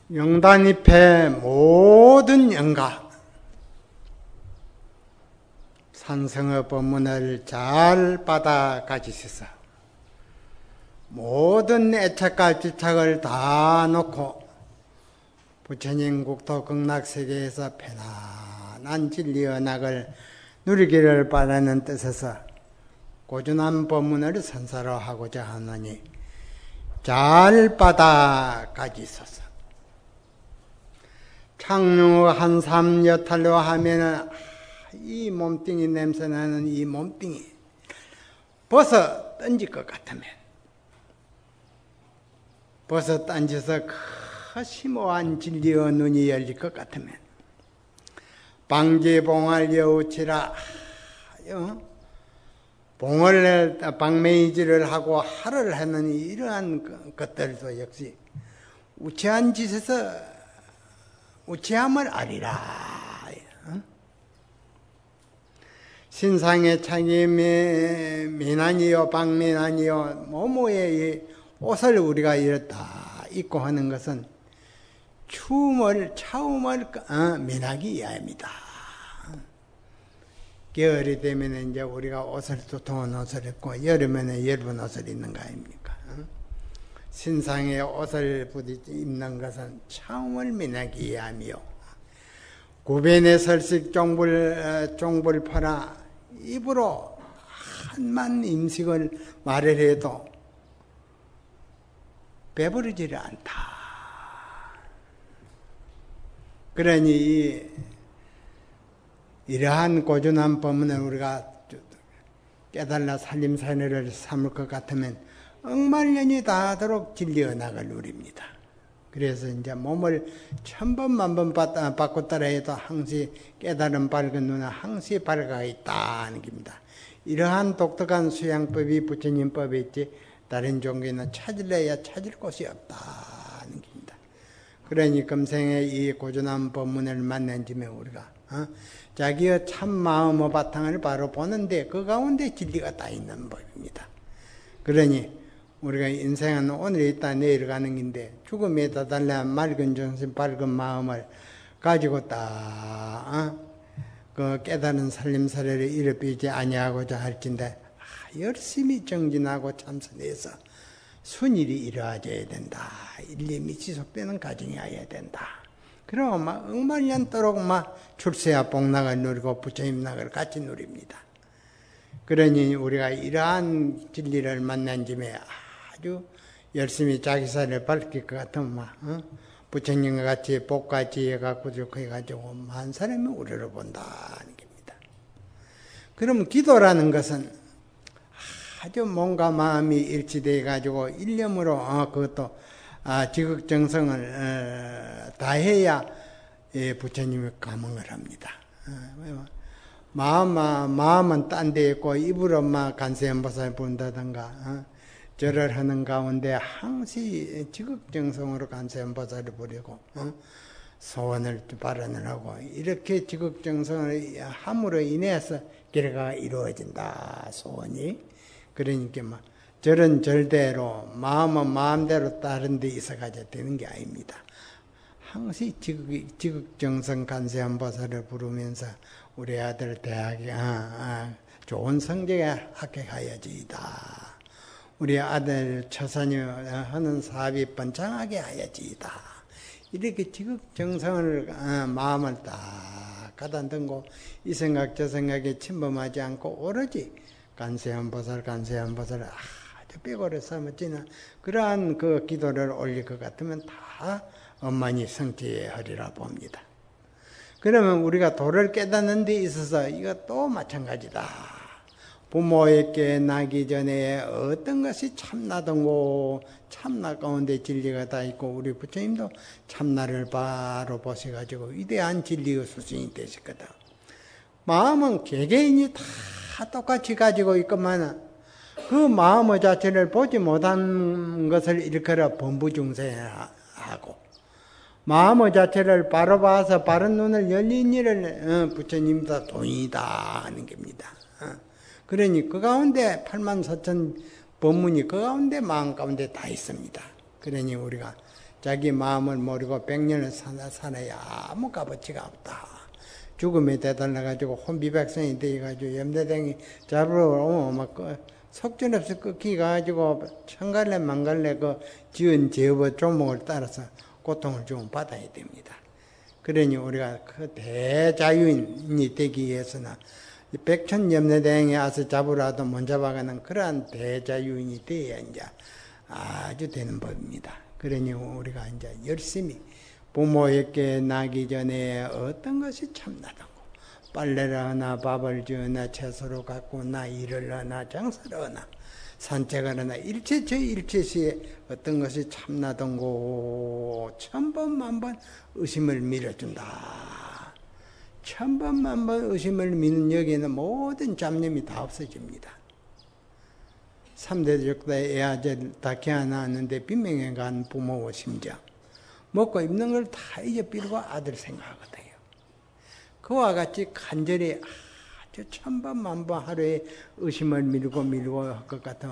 영단잎의 모든 영가 산성의 법문을 잘 받아 가지셔서 모든 애착과 집착을 다 놓고 부처님 국토 극락세계에서 편안한 진리의 언학을 누리기를 바라는 뜻에서 꾸준한 법문을 선사로 하고자 하노니 잘 받아 가지소서. 창류 한삼 여탈로 하면은 이 몸뚱이 냄새나는 이 몸뚱이 벗어 던질 것 같으면 벗어 던져서 그 심오한 진리의 눈이 열릴 것 같으면 방지봉알 여우치라 봉을 방매이질을 하고 하를 하는 이러한 것들도 역시 우치한 짓에서 우치함을 아리라. 신상의 차기 미난이요 방미난이요 모모의 옷을 우리가 이렇다 입고 하는 것은 차움을 면하기 위함이다. 겨울이 되면 이제 우리가 옷을 두꺼운 옷을 입고 여름에는 얇은 옷을 입는 거 아닙니까? 신상의 옷을 입는 것은 차움을 면하기 위함이요. 구변의 설식 종불파라 입으로 한만 음식을 말을 해도 배부르지를 않다. 그러니 이러한 고준한 법문을 우리가 깨달라 살림살이를 삼을 것 같으면 억만년이 닿도록 진리의 낙을 누립니다. 그래서 이제 몸을 천번만번 바꿨더라 해도 항시 깨달은 밝은 눈은 항시 밝아 있다는 겁니다. 이러한 독특한 수양법이 부처님법에 있지 다른 종교는 찾으려야 찾을 곳이 없다는 겁니다. 그러니 금생에 이 고전한 법문을 만난 짐에 우리가 자기의 참 마음의 바탕을 바로 보는데 그 가운데 진리가 다 있는 법입니다. 그러니 우리가 인생은 오늘 있다 내일 가는 건데 죽음에 다달라 맑은 정신 밝은 마음을 가지고 그 깨달은 살림살이를 일으키지 아니하고자 할진데 열심히 정진하고 참선해서 순일이 이루어져야 된다. 일념이 지속되는 과정이 어야 된다. 그러면 막 억만년도록 막 출세와 복락을 누리고 부처님 낙을 같이 누립니다. 그러니 우리가 이러한 진리를 만난 짐에 아주 열심히 자기사를 밝힐 것 같으면 부처님과 같이 복과 지혜가 구족해가지고 만 사람이 우리를 본다는 겁니다. 그럼 기도라는 것은 아주 몸과 마음이 일치되어 가지고 일념으로 그것도 지극정성을 다해야 부처님이 감흥을 합니다. 마음은 딴 데 있고 입으로 간세음보살 부른다든가 절을 하는 가운데 항시 지극정성으로 간세음보살을 부리고 소원을 발언을 하고 이렇게 지극정성을 함으로 인해서 결과가 이루어진다. 소원이. 그러니까 절은 절대로 마음은 마음대로 다른 데 있어가지고 되는 게 아닙니다. 항시 지극정성 간세음보살을 부르면서 우리 아들 대학에 좋은 성적에 합격하여지이다. 우리 아들 처산이 하는 사업이 번창하게 하여지이다. 이렇게 지극정성을 마음을 딱 가다듬고 이 생각 저 생각에 침범하지 않고 오로지 간세음보살 아주 빼고를 삼았지나 그러한 그 기도를 올릴 것 같으면 다 엄만히 성취하리라 봅니다. 그러면 우리가 도를 깨닫는 데 있어서 이것도 마찬가지다. 부모에게 나기 전에 어떤 것이 참나던고 참나 가운데 진리가 다 있고 우리 부처님도 참나를 바로 보셔가지고 위대한 진리의 수준이 되셨거든. 마음은 개개인이 다 똑같이 가지고 있건만 그 마음의 자체를 보지 못한 것을 일컬어 범부중생하고 마음의 자체를 바로 봐서 바른 눈을 열린 일을 부처님도 돈이다 하는 겁니다. 그러니 그 가운데 84,000 법문이 그 가운데 마음 가운데 다 있습니다. 그러니 우리가 자기 마음을 모르고 100년을 사나야 아무 값어치가 없다. 죽음에 대달라가지고 혼비백성이 되어가지고 염대댕이 잡으러 오면 막 속절없이 끊기가지고 천갈래 만갈래 그 지은 제법 종목을 따라서 고통을 좀 받아야 됩니다. 그러니 우리가 그 대자유인이 되기 위해서는 백천염대댕이 와서 잡으라도 못 잡아가는 그러한 대자유인이 되어야 이제 아주 되는 법입니다. 그러니 우리가 이제 열심히 부모에게 나기 전에 어떤 것이 참나다고 빨래를 하나 밥을 지으나 채소를 가꾸나 일을 하나 장사를 하나 산책을 하나 일체시에 어떤 것이 참나던고 천번만번 의심을 밀어준다. 천번만번 의심을 미는 여기에는 모든 잡념이 다 없어집니다. 3대 적대 애아들 다 개안하는데 빈명에 간 부모와 심정 먹고 입는 걸 다 잊어버리고 아들 생각하거든요. 그와 같이 간절히 아주 천번만번 하루에 의심을 밀고 할 것 같으면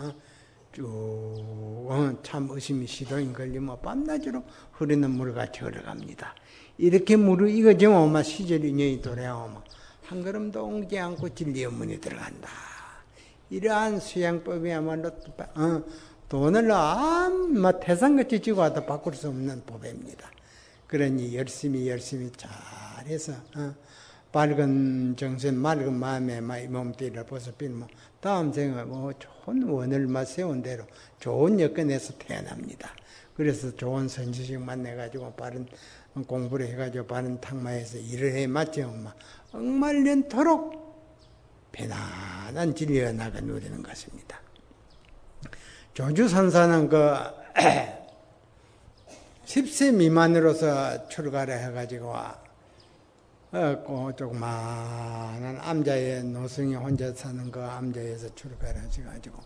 참 의심이 시동이 걸리면 밤낮으로 흐르는 물같이 흘러갑니다. 이렇게 무르익어지면 시절 인연이 돌아오면 한 걸음도 옮기지 않고 진리의 문에 들어간다. 이러한 수양법이야말로 돈을 아무 태산같이 쥐고 와도 바꿀 수 없는 법입니다. 그러니 열심히 잘해서 밝은 정신 맑은 마음에 몸띠를 벗어버리면 다음 생에 좋은 원을 세운 대로 좋은 여건에서 태어납니다. 그래서 좋은 선지식 만나가지고 바른 공부를 해가지고 바른 탁마에서 일을 해 맞지만 억말년토록 편안한 진리의 낙을 누리는 것입니다. 조주선사는 10세 미만으로서 출가를 해가지고 조그마한 암자의 노승이 혼자 사는 그 암자에서 출가를 해가지고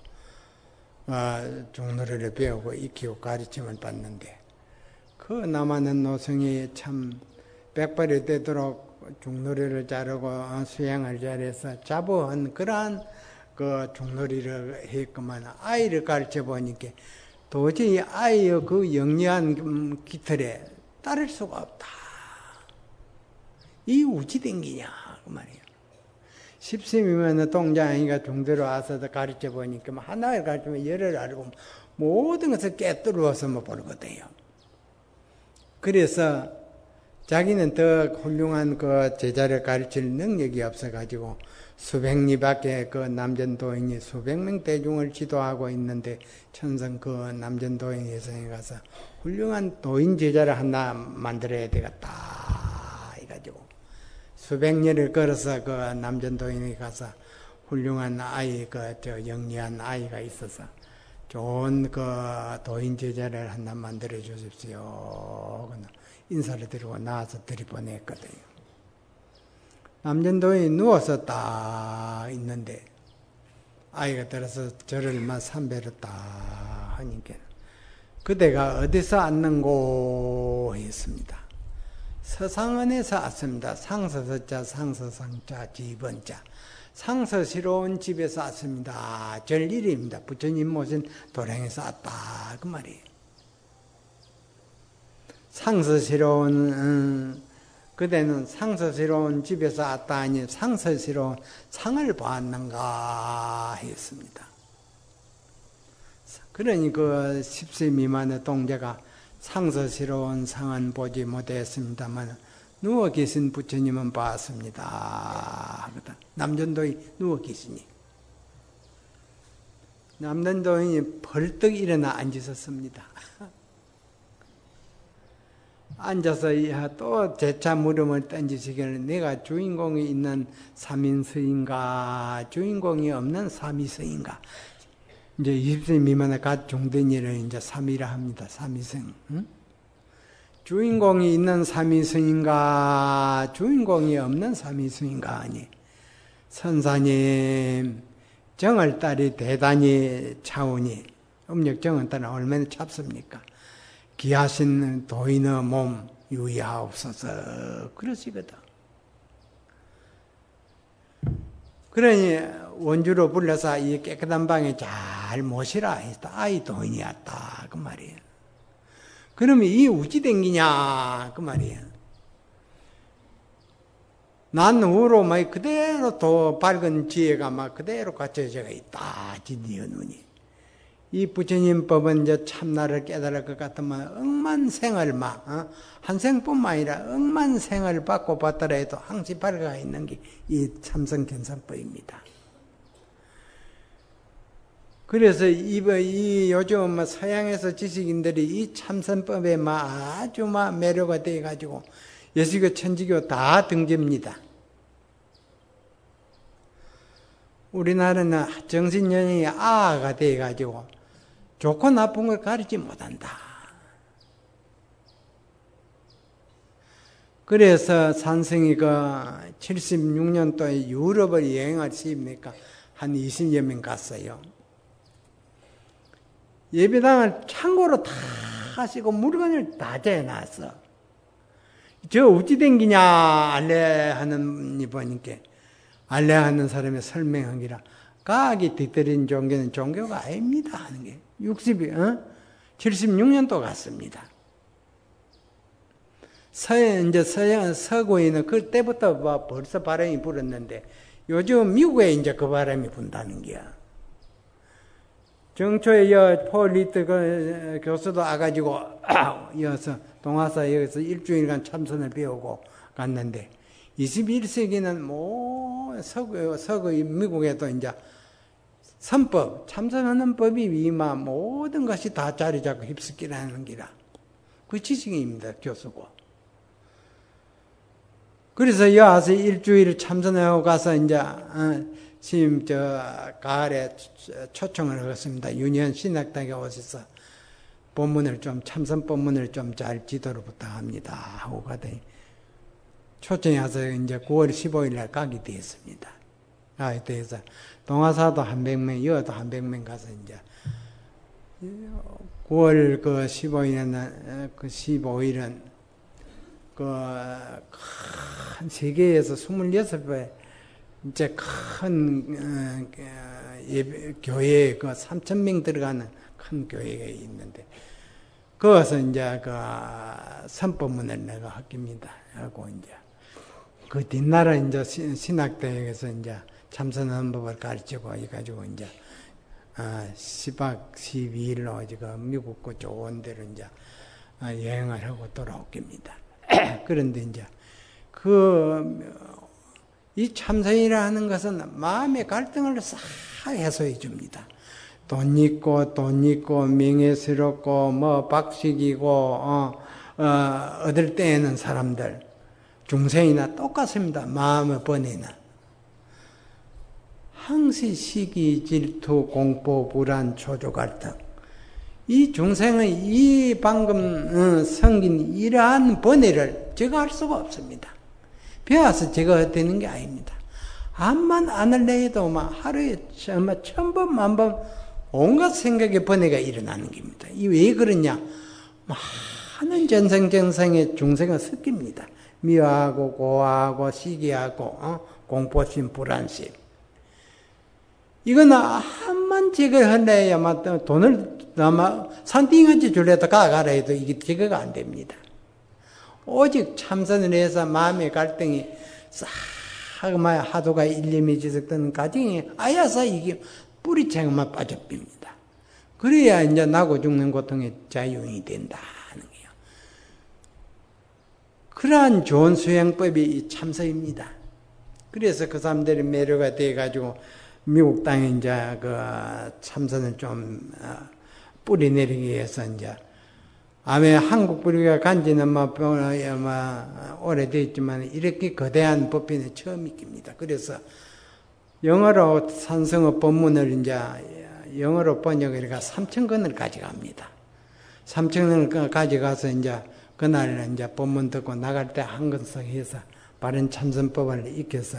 종로를 배우고 익히고 가르침을 받는데 그 남아는 노승이 참 백발이 되도록 종로를 자르고 수양을 잘해서 자부한 그러한 그 종놀이를 했구만. 아이를 가르쳐 보니까 도저히 아이의 그 영리한 기틀에 따를 수가 없다. 이 우찌댕기냐 그 말이에요. 10세이면 동자아이가 종대로 와서 가르쳐 보니까 하나를 가르치면 열을 알고 모든 것을 깨뜨려서 버리거든요. 그래서 자기는 더 훌륭한 그 제자를 가르칠 능력이 없어가지고 수백리밖에 그 남전도인이 수백 명 대중을 지도하고 있는데 천성 그 남전도인 예성에 가서 훌륭한 도인 제자를 하나 만들어야 되겠다 해가지고 수백 리를 걸어서 그 남전도인에 가서 훌륭한 아이 영리한 아이가 있어서 좋은 그 도인 제자를 하나 만들어 주십시오. 인사를 드리고 나와서 들이보냈거든요. 남전도인이 누워서 딱 있는데 아이가 들어서 저를 삼배를 딱 하니까 그대가 어디서 왔는고 했습니다. 서상원에서 왔습니다. 상서서자 상서상자 지번자 상서스러운 집에서 왔습니다. 절일입니다. 부처님 모신 도량에서 왔다 그 말이에요. 상서스러운 그대는 상서스러운 집에서 왔다 하니 상서스러운 상을 보았는가 했습니다. 그러니 그 10세 미만의 동자가 상서스러운 상은 보지 못했습니다만 누워 계신 부처님은 봤습니다. 남전도인이 누워 계시니 남전도인이 벌떡 일어나 앉으셨습니다. 앉아서 또 재차 물음을 던지시기를 내가 주인공이 있는 삼인서인가 주인공이 없는 삼위서인가. 이제 20세 미만의 갓 종den이를 이제 삼위라 합니다. 삼위성. 응? 주인공이 있는 삼위성인가 주인공이 없는 삼위성인가 하니 선사님 정을딸이 대단히 차우니 음력 정을딸은 얼마나 찹습니까? 귀하신 도인의 몸 유의하옵소서 그러시거든. 그러니 원주로 불러서 이 깨끗한 방에 잘 모시라 했다. 아이 도인이었다 그 말이에요. 그러면 이 우찌 댕기냐 그 말이에요. 난 후로 막 그대로 또 밝은 지혜가 막 그대로 갖춰져 있다. 진리의 눈이. 이 부처님 법은 이제 참나를 깨달을 것 같으면 억만 생을 한 생뿐만 아니라 억만 생을 받고 받더라도 항시 밝아가 있는 게 이 참선견성법입니다. 그래서 이 요즘 서양에서 지식인들이 이 참선법에 아주 매료가 돼가지고 예수교, 천주교 다 등집니다. 우리나라는 정신연령이 아가 돼가지고 좋고 나쁜 걸 가리지 못한다. 그래서 산성이 76년도에 유럽을 여행을 시입니까? 한 20여 명 갔어요. 예배당을 창고로 다 하시고 물건을 다 재놨어. 저 어찌 댕기냐 알레 하는 이 보니까 알레 하는 사람의 설명하기라 가기 뒤떨어진 종교는 종교가 아닙니다 하는 게 76년도 갔습니다. 서구에는 그때부터 벌써 바람이 불었는데 요즘 미국에 이제 그 바람이 분다는 거야. 정초에 폴 리트 교수도 와가지고 여기서 동아사 여기서 일주일간 참선을 배우고 갔는데 21세기는 서구 미국에도 이제 선법, 참선하는 법이 위마 모든 것이 다 자리 잡고 휩쓸기라는 기라. 그 지식입니다, 교수고. 그래서 여와서 일주일 참선하고 가서 이제 스님 가을에 초청을 하겠습니다. 유니언 신학당에 오셔서 본문을 좀 참선 본문을 좀 잘 지도를 부탁합니다 하고 가더니 초청이 와서 이제 9월 15일 날 가게 되었습니다. 그래서 동화사도 한 100명, 여도 한 100명 가서 이제 9월 15일은 큰 세계에서 26배 이제 큰 교회 3,000명 들어가는 큰 교회가 있는데 거기서 이제 선법문을 내가 학깁니다 하고 이제 그 뒷날에 이제 신학대학에서 이제 참선하는 법을 가르치고 해가지고 이제 10박 12일로 지금 미국 그 좋은 데로 이제 여행을 하고 돌아옵니다. 그런데 이제 이 참선이라 는 것은 마음의 갈등을 싹 해소해 줍니다. 돈 있고 명예스럽고 박식이고 얻을 때에는 사람들 중생이나 똑같습니다. 마음의 번에는 항시 시기 질투 공포 불안 초조 갈등 이 중생의 이 방금 생긴 이러한 번뇌를 제거할 수가 없습니다. 배워서 제거되는 게 아닙니다. 암만 안 할래 해도 하루에 정말 1000번 만번 온갖 생각의 번뇌가 일어나는 겁니다. 이 왜 그러냐? 많은 전생의 중생을 섞입니다. 미워하고 고하고 시기하고 공포심 불안심 이거는 암만 제거하려야만 돈을 산띵한지 줄래도 가라 해도 이게 제거가 안 됩니다. 오직 참선을 해서 마음의 갈등이 싹 하도가 일념이 지속되는 과정이 아야서 이게 뿌리채만 빠져빕니다. 그래야 이제 나고 죽는 고통의 자유인이 된다 하는 거예요. 그러한 좋은 수행법이 참선입니다. 그래서 그 사람들이 매료가 돼가지고 미국 땅에 이제 참선을 좀 뿌리내리기 위해서 이제 아마 한국 불교가 간지는 오래됐지만 이렇게 거대한 법인은 처음 있습니다. 그래서 영어로 산성어 법문을 이제 영어로 번역을 해가 3,000권을 가져갑니다. 3,000권을 가져가서 이제 그날 이제 법문 듣고 나갈 때 한 권씩 해서 바른 참선법을 익혀서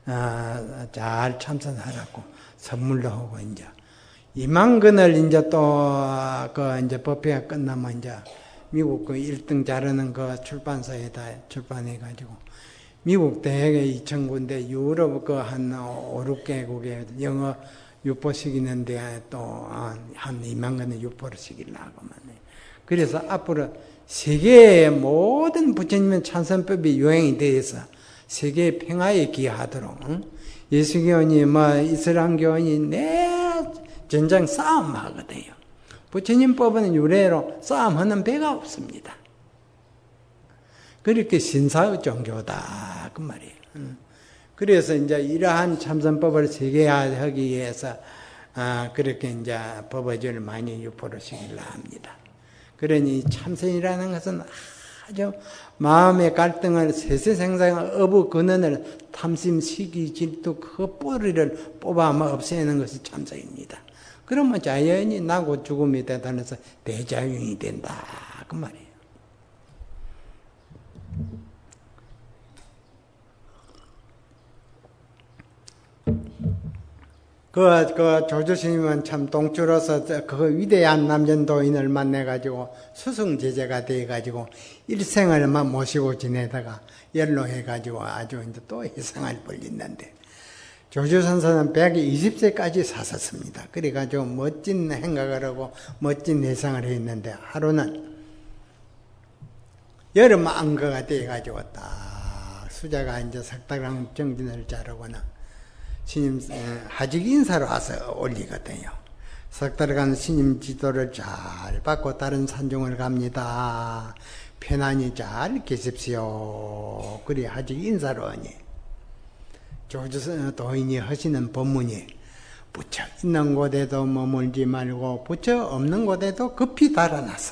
잘 참선하라고 선물로 하고 이제 2만 권을 이제 또 이제 법회가 끝나면 이제 미국 1등 자르는 출판사에다 출판해가지고 미국 대학에 2,000군데 유럽 한 5, 6개국에 영어 유포식 있는데 또 한 2만 권을 유포를 시키려고 하면 그래서 앞으로 세계의 모든 부처님의 찬선법이 유행이 되어서 세계의 평화에 기하도록 예수교원이 이슬람교원이 내 전장 싸움하거든요. 부처님 법은 유래로 싸움하는 배가 없습니다. 그렇게 신사의 종교다 그 말이에요. 그래서 이제 이러한 참선법을 세계화하기 위해서 그렇게 이제 법어주를 많이 유포를 시키려 합니다. 그러니 참선이라는 것은 아주 마음의 갈등을 세세생생한 어부 근원을 탐심, 시기, 질투 그 뿌리를 뽑아 없애는 것이 참선입니다. 그러면 자연히 나고 죽음이 나타나서 대자윤이 된다 그 말이에요. 그 조주스님은 참 동주로서 그 위대한 남전도인을 만나가지고 수승제자가 돼가지고 일생을만 모시고 지내다가 연로해가지고 아주 이제 또 희생을 벌였는데 조주선사는 120세까지 사셨습니다. 그래가지고 멋진 행각을 하고 멋진 회상을 했는데 하루는 여름 안거가 돼가지고 딱 수자가 이제 석달강 정진을 자르거나 스님 하직 인사로 와서 올리거든요. 석달간 스님 지도를 잘 받고 다른 산중을 갑니다. 편안히 잘 계십시오. 그리 하직 인사로 하니 조주 도인이 하시는 법문이 부처 있는 곳에도 머물지 말고 부처 없는 곳에도 급히 달아나서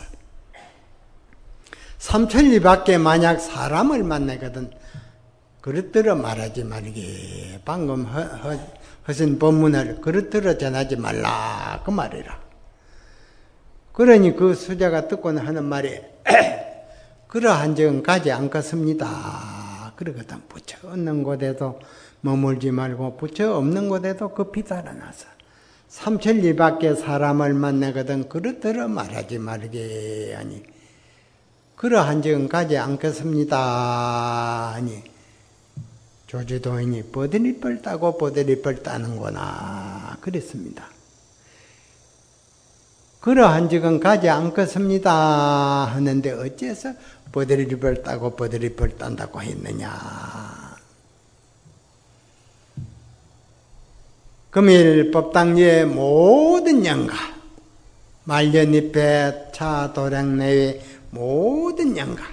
삼천리 밖에 만약 사람을 만나거든 그릇들어 말하지 말게. 방금 하신 법문을 그릇들어 전하지 말라 그 말이라. 그러니 그 수자가 듣고는 하는 말이 그러한 적은 가지 않겠습니다. 그러거든. 부처 없는 곳에도 머물지 말고 부처 없는 곳에도 급히 달아나서 삼천리 밖에 사람을 만나거든 그릇들어 말하지 말게 하니 그러한 적은 가지 않겠습니다 하니 조주도인이 버들이벌 따고 버들이벌 따는구나 그랬습니다. 그러한 적은 가지 않겠습니다 하는데 어째서 버들이벌 따고 버들이벌 딴다고 했느냐. 금일 법당리의 모든 영가 말년잎에 차 도량 내외 모든 영가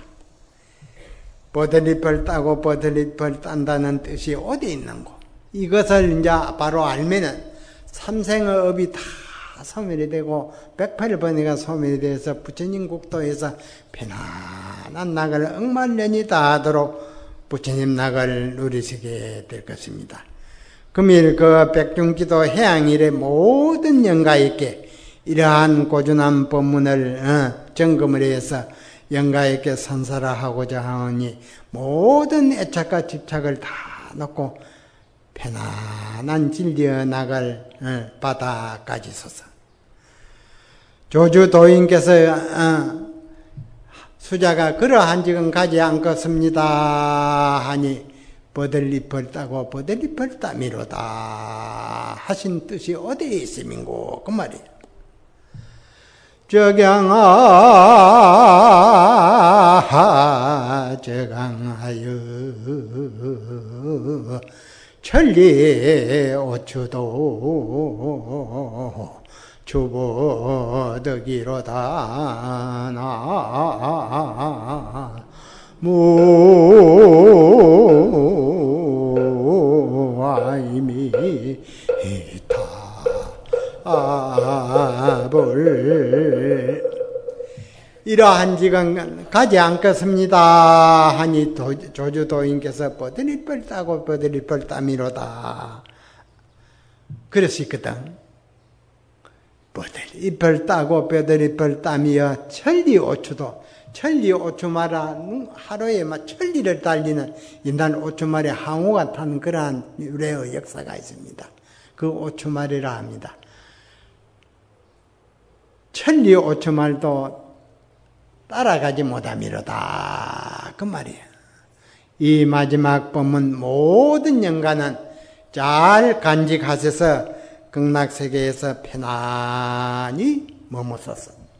버들잎을 따고 버들잎을 딴다는 뜻이 어디 있는고? 이것을 이제 바로 알면은 삼생의 업이 다 소멸이 되고 108번이가 소멸이 돼서 부처님 국도에서 편안한 낙을 억만년이 다 하도록 부처님 낙을 누리시게 될 것입니다. 금일 그 백중지도 해양일의 모든 영가에게 이러한 고준한 법문을 점검을 해서 영가에게 선사하고자 하오니 모든 애착과 집착을 다 놓고 편안한 진리의 낙을 받아 가지소서. 조주도인께서 수자가 그러한 적은 가지 않겠습니다 하니 버들잎을 따고 버들잎을 따미로다 하신 뜻이 어디에 있음인고 그 말이에요. 저강하여 천리 오추도 주보덕이로다 무아이미타 아볼 이러한 지간 가지 않겠습니다 하니 조주도인께서 버들이벌 따고 버들이벌 따미로다 그랬었거든. 버들이벌 따고 버들이벌 따미여 천리오추도 천리오추마라 하루에 막 천리를 달리는 인간 오추말에 항우가 타는 그러한 유래의 역사가 있습니다. 그 오추말이라 합니다. 천리 오추말도 따라가지 못함이로다 그 말이에요. 이 마지막 법문 모든 영가는 잘 간직하셔서 극락세계에서 편안히 머무소서